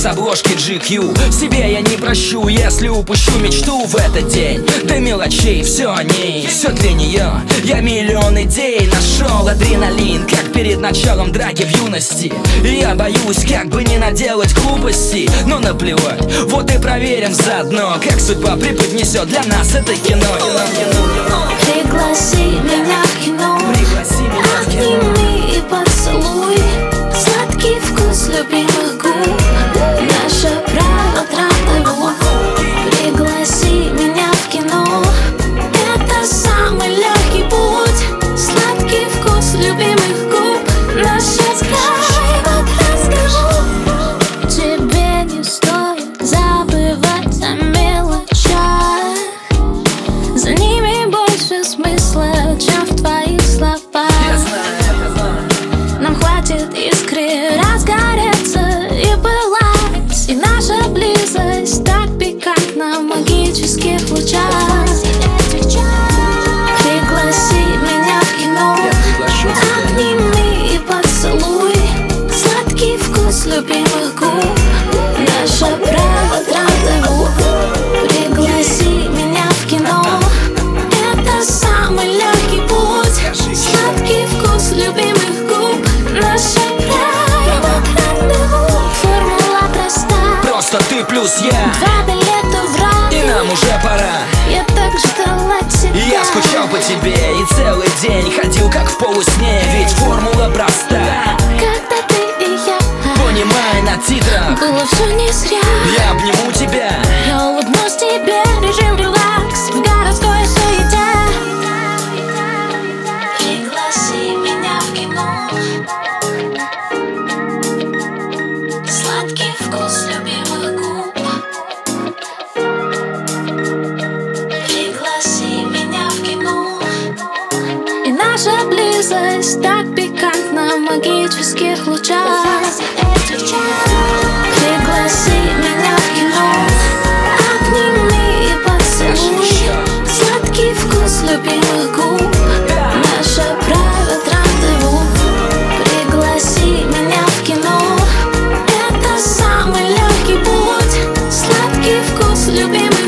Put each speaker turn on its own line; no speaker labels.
с обложки GQ. Себе я не прощу, если упущу мечту в этот день. До мелочей, все о ней, все для нее. Я миллион идей нашел, адреналин, как перед началом драки в юности. И я боюсь, как бы не наделать глупостей, но наплевать, вот и проверим заодно, как судьба преподнесет для нас это кино.
Пригласи меня в кино, обними и поцелуй. Сладкий вкус любимых губ, наше правило рандеву. Пригласи меня в кино, это самый легкий путь. Сладкий вкус любимых губ, наше правило рандеву. Тебе не стоит забывать о мелочах, за ними больше смысла, чем в твоих словах. Нам хватит искры разгореться и пылать, и наша близость так пикантна в магических лучах. Пригласи меня в кино, обними и поцелуй. Сладкий вкус любимых губ, наше право рандеву. Пригласи меня в кино, это самый легкий путь. Сладкий вкус любимых губ, наше право рандеву. Формула проста,
Просто ты плюс я,
2 билета в рай.
и нам уже пора.
Я так ждала тебя.
Я скучал по тебе и целый день ходил как в полусне, ведь формула проста.
Когда ты и я,
Понимай на титрах,
было все не зря.
я обниму тебя.
Я улыбнусь тебе, режим релакс в городской суете. Пригласи меня в кино, сладкий вкус любимых губ. Пригласи меня в кино, и наша близость так пикантна в магических лучах. Пригласи меня в кино, обними и поцелуй. Сладкий вкус любимых губ, наше право рандеву. Пригласи меня в кино, это самый легкий путь. Сладкий вкус любимых